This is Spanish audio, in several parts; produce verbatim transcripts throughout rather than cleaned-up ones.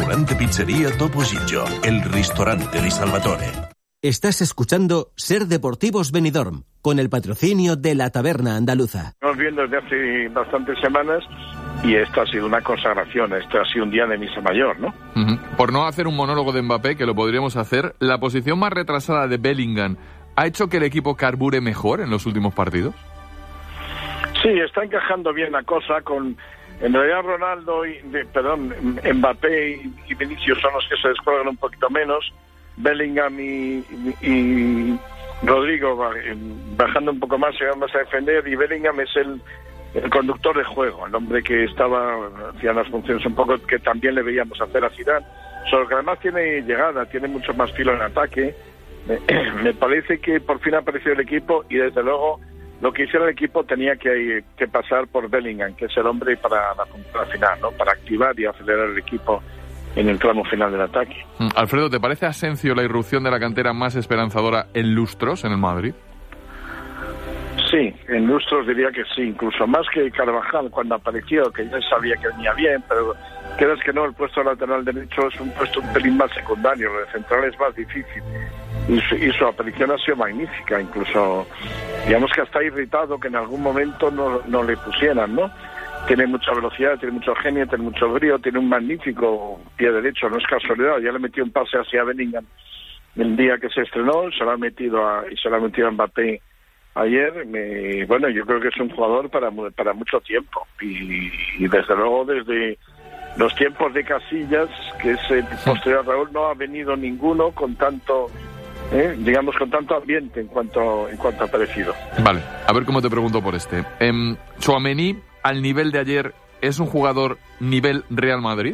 Ristorante Pizzeria Topo Gigio, el ristorante di Salvatore. Estás escuchando Ser Deportivos Benidorm, con el patrocinio de la Taberna Andaluza. Estamos viendo desde hace bastantes semanas y esto ha sido una consagración, esto ha sido un día de misa mayor, ¿no? Uh-huh. Por no hacer un monólogo de Mbappé, que lo podríamos hacer, la posición más retrasada de Bellingham ha hecho que el equipo carbure mejor en los últimos partidos. Sí, está encajando bien la cosa con... En realidad Ronaldo y, de, perdón, Mbappé y, y Vinicius son los que se descuelgan un poquito menos. Bellingham y, y, y Rodrigo bajando un poco más, se van más a defender, y Bellingham es el, el conductor de juego, el hombre que estaba, hacía las funciones un poco que también le veíamos hacer a Zidane, solo que además tiene llegada, tiene mucho más filo en ataque. Me, me parece que por fin ha aparecido el equipo y desde luego lo que hiciera el equipo tenía que, que pasar por Bellingham, que es el hombre para la, la final, ¿no? Para activar y acelerar el equipo en el tramo final del ataque. Alfredo, ¿te parece Asensio la irrupción de la cantera más esperanzadora en lustros en el Madrid? Sí, en lustros diría que sí, incluso más que Carvajal cuando apareció, que ya sabía que venía bien, pero crees que no, el puesto de lateral derecho es un puesto un pelín más secundario, lo de central es más difícil. Y su, y su aparición ha sido magnífica, incluso digamos que hasta irritado que en algún momento no, no le pusieran, ¿no? Tiene mucha velocidad, tiene mucho genio, tiene mucho brío, tiene un magnífico pie derecho, no es casualidad, ya le metió un pase hacia Bellingham el día que se estrenó, se lo ha metido a, y se lo ha metido a Mbappé ayer. Me, bueno, yo creo que es un jugador para, para mucho tiempo y, y desde luego desde los tiempos de Casillas, que es el posterior a Raúl, no ha venido ninguno con tanto... ¿Eh? digamos con tanto ambiente en cuanto en cuanto ha parecido. Vale, a ver cómo te pregunto por este. Eh, Tchouaméni, al nivel de ayer, ¿es un jugador nivel Real Madrid?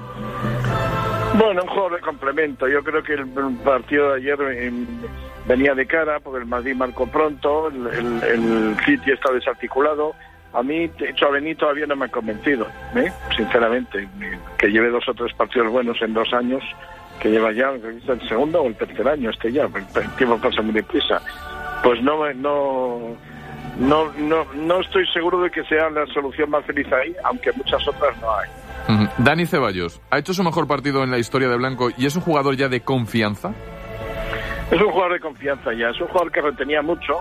Bueno, un jugador de complemento. Yo creo que el partido de ayer eh, venía de cara, porque el Madrid marcó pronto, el, el, el City está desarticulado. A mí Tchouaméni todavía no me ha convencido, ¿eh? sinceramente, que lleve dos o tres partidos buenos en dos años, que lleva ya el segundo o el tercer año este ya, el tiempo pasa muy deprisa. Pues no, no, no, no, no estoy seguro de que sea la solución más feliz ahí, aunque muchas otras no hay. Uh-huh. Dani Ceballos, ¿ha hecho su mejor partido en la historia de Blanco y es un jugador ya de confianza? Es un jugador de confianza ya, es un jugador que retenía mucho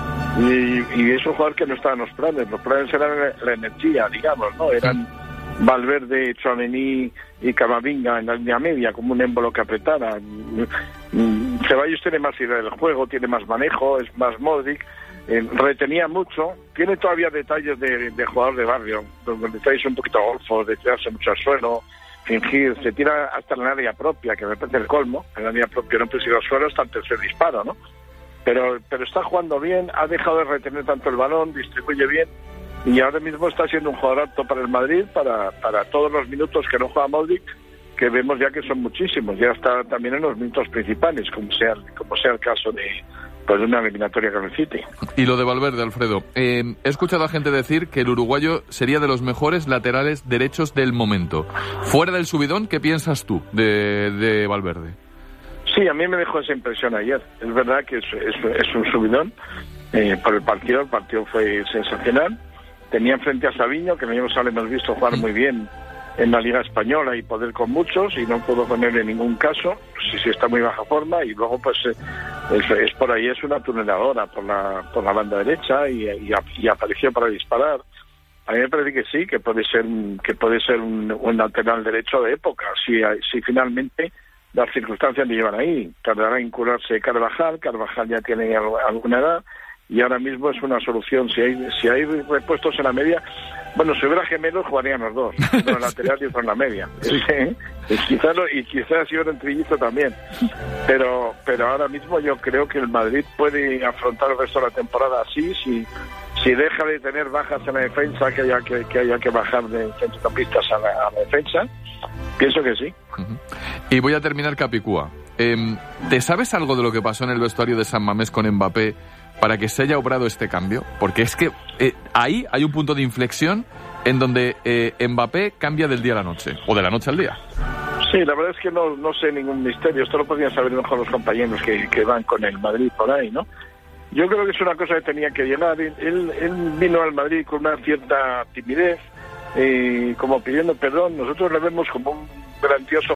y, y es un jugador que no estaba en los planes. Los planes eran la, la energía, digamos, ¿no? Eran... Uh-huh. Valverde, Tchouaméni y Camavinga en la línea media, como un émbolo que apretara. Ceballos tiene más idea del juego, tiene más manejo, es más Modric, eh, retenía mucho, tiene todavía detalles de, de jugador de barrio, detalles un poquito golfos, de tirarse mucho al suelo, fingir, se tira hasta en el área propia, que me parece el colmo, en el área propia no persigue al suelo hasta el tercer disparo, ¿no? Pero, pero está jugando bien, ha dejado de retener tanto el balón, distribuye bien, y ahora mismo está siendo un jugador apto para el Madrid, para, para todos los minutos que no juega Modric, que vemos ya que son muchísimos, ya está también en los minutos principales, como sea, como sea el caso de, pues, de una eliminatoria con el City. Y lo de Valverde, Alfredo, eh, he escuchado a gente decir que el uruguayo sería de los mejores laterales derechos del momento. Fuera del subidón, ¿qué piensas tú de, de Valverde? Sí, a mí me dejó esa impresión ayer. Es verdad que es, es, es un subidón eh, por el partido, el partido fue sensacional. Tenía frente a Savinho, que nosotros le hemos visto jugar muy bien en la Liga Española y poder con muchos, y no puedo ponerle en ningún caso, si sí, sí está muy baja forma, y luego pues es, es por ahí, es una tuneladora por la por la banda derecha y, y, y apareció para disparar. A mí me parece que sí, que puede ser que puede ser un, un lateral derecho de época, si, si finalmente las circunstancias le llevan ahí. Tardará en curarse Carvajal, Carvajal ya tiene alguna edad, y ahora mismo es una solución. Si hay si hay repuestos en la media, bueno, si hubiera gemelos jugarían los dos, uno en la lateral y otro en la media. Sí. ¿Eh? Y quizás y quizás si hubiera un trillizo también. Pero pero ahora mismo yo creo que el Madrid puede afrontar el resto de la temporada así, si si deja de tener bajas en la defensa, que haya que, que haya que bajar de centrocampistas a la, a la defensa. Pienso que sí. Uh-huh. Y voy a terminar, Capicúa. Eh, ¿Te sabes algo de lo que pasó en el vestuario de San Mamés con Mbappé para que se haya obrado este cambio? Porque es que eh, ahí hay un punto de inflexión en donde eh, Mbappé cambia del día a la noche, o de la noche al día. Sí, la verdad es que no, no sé ningún misterio. Esto lo podrían saber mejor los compañeros que, que van con el Madrid por ahí, ¿no? Yo creo que es una cosa que tenía que llenar. Él, él vino al Madrid con una cierta timidez, eh, como pidiendo perdón. Nosotros le vemos como un grandioso